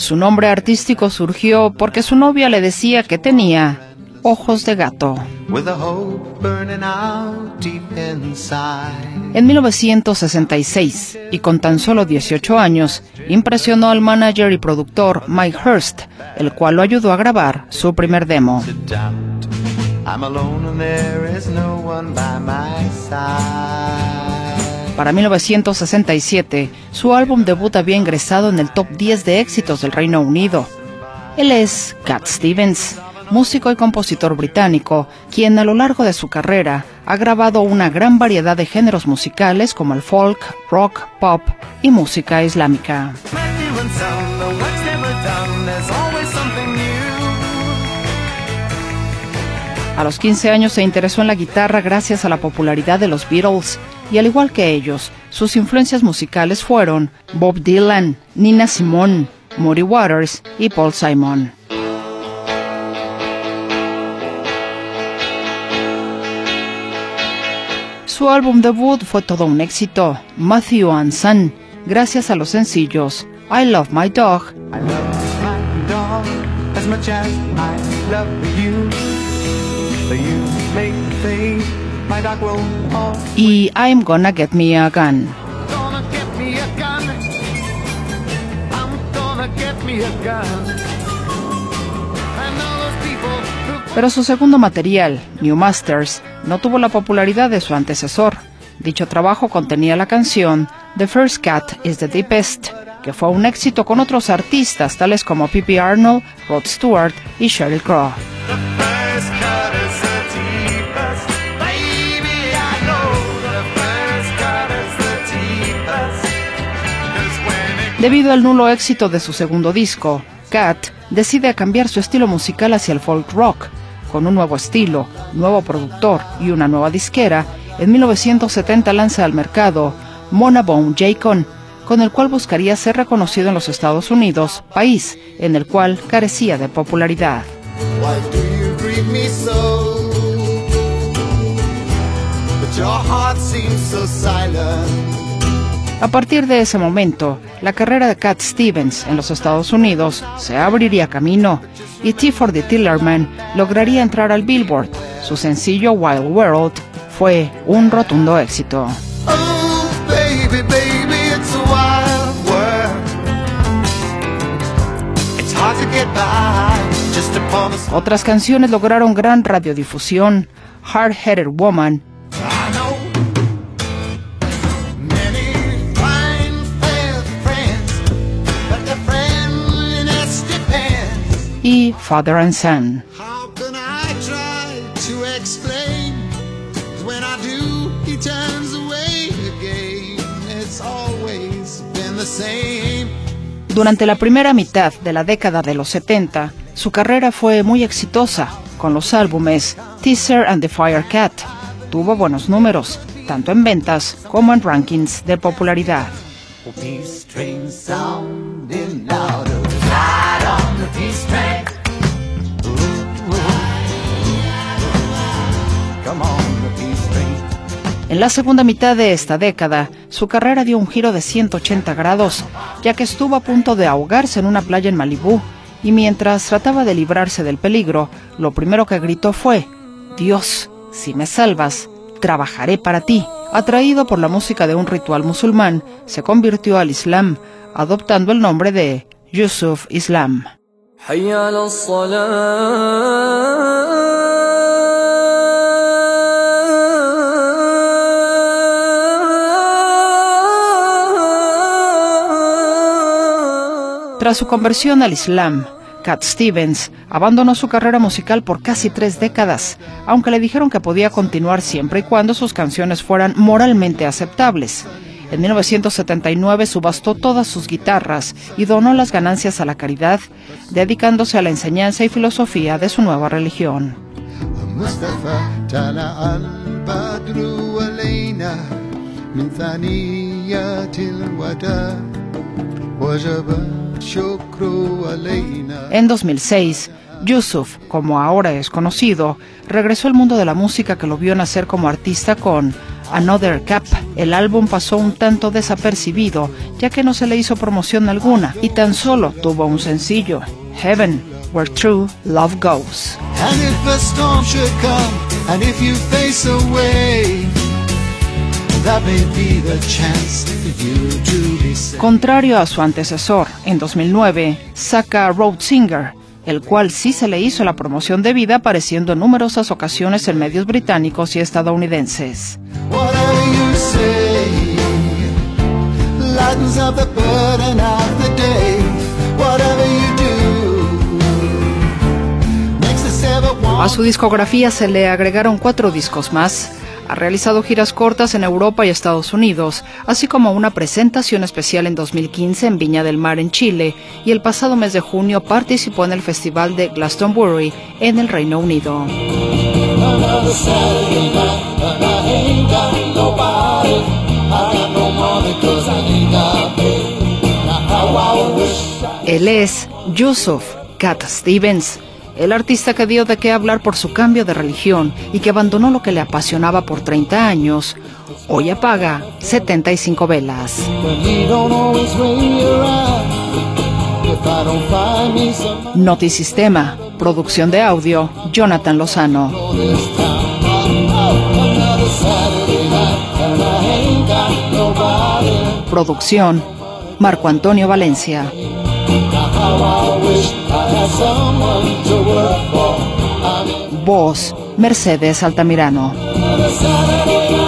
Su nombre artístico surgió porque su novia le decía que tenía ojos de gato. En 1966, y con tan solo 18 años, impresionó al manager y productor Mike Hurst, el cual lo ayudó a grabar su primer demo. Para 1967, su álbum debut había ingresado en el top 10 de éxitos del Reino Unido. Él es Cat Stevens, músico y compositor británico, quien a lo largo de su carrera ha grabado una gran variedad de géneros musicales como el folk, rock, pop y música islámica. A los 15 años se interesó en la guitarra gracias a la popularidad de los Beatles, y al igual que ellos, sus influencias musicales fueron Bob Dylan, Nina Simone, Muddy Waters y Paul Simon. Su álbum debut fue todo un éxito, Matthew and Son, gracias a los sencillos I Love My Dog y I'm Gonna Get Me a Gun. Pero su segundo material, New Masters, no tuvo la popularidad de su antecesor. Dicho trabajo contenía la canción The First Cat is the Deepest, que fue un éxito con otros artistas tales como Pippi Arnold, Rod Stewart y Sheryl Crow. Debido al nulo éxito de su segundo disco, Cat decide cambiar su estilo musical hacia el folk rock. Con un nuevo estilo, nuevo productor y una nueva disquera, en 1970 lanza al mercado Mona Bone J-Con, con el cual buscaría ser reconocido en los Estados Unidos, país en el cual carecía de popularidad. A partir de ese momento, la carrera de Cat Stevens en los Estados Unidos se abriría camino y Tea for the Tillerman lograría entrar al Billboard. Su sencillo Wild World fue un rotundo éxito. Oh, baby, baby, it's a wild world. It's hard to get by just upon the... Otras canciones lograron gran radiodifusión. Hard-Headed Woman y Father and Son. How can I try to explain? When I do, he turns away again. It's always been the same. Durante la primera mitad de la década de los 70, su carrera fue muy exitosa con los álbumes Teaser and the Firecat. Tuvo buenos números, tanto en ventas como en rankings de popularidad. En la segunda mitad de esta década, su carrera dio un giro de 180 grados, ya que estuvo a punto de ahogarse en una playa en Malibú, y mientras trataba de librarse del peligro, lo primero que gritó fue: Dios, si me salvas, trabajaré para ti. Atraído por la música de un ritual musulmán, se convirtió al Islam, adoptando el nombre de Yusuf Islam. Tras su conversión al Islam, Cat Stevens abandonó su carrera musical por casi 3 décadas, aunque le dijeron que podía continuar siempre y cuando sus canciones fueran moralmente aceptables. En 1979 subastó todas sus guitarras y donó las ganancias a la caridad, dedicándose a la enseñanza y filosofía de su nueva religión. En 2006, Yusuf, como ahora es conocido, regresó al mundo de la música que lo vio nacer como artista con Another Cup. El álbum pasó un tanto desapercibido, ya que no se le hizo promoción alguna, y tan solo tuvo un sencillo, Heaven, Where True Love Goes. And if a storm should come, and if you face a wave, that may be the chance for you to be saved. Contrario a su antecesor, en 2009, saca Road Singer, el cual sí se le hizo la promoción debida, apareciendo en numerosas ocasiones en medios británicos y estadounidenses. Whatever you say lightens up the burden of the day. Whatever you do makes us ever want. A su discografía se le agregaron 4 discos más. Ha realizado giras cortas en Europa y Estados Unidos, así como una presentación especial en 2015 en Viña del Mar, en Chile, y el pasado mes de junio participó en el Festival de Glastonbury en el Reino Unido. Él es Yusuf Cat Stevens, el artista que dio de qué hablar por su cambio de religión y que abandonó lo que le apasionaba por 30 años, hoy apaga 75 velas. Notisistema, producción de audio, Jonathan Lozano. Producción, Marco Antonio Valencia. Voz, Mercedes Altamirano.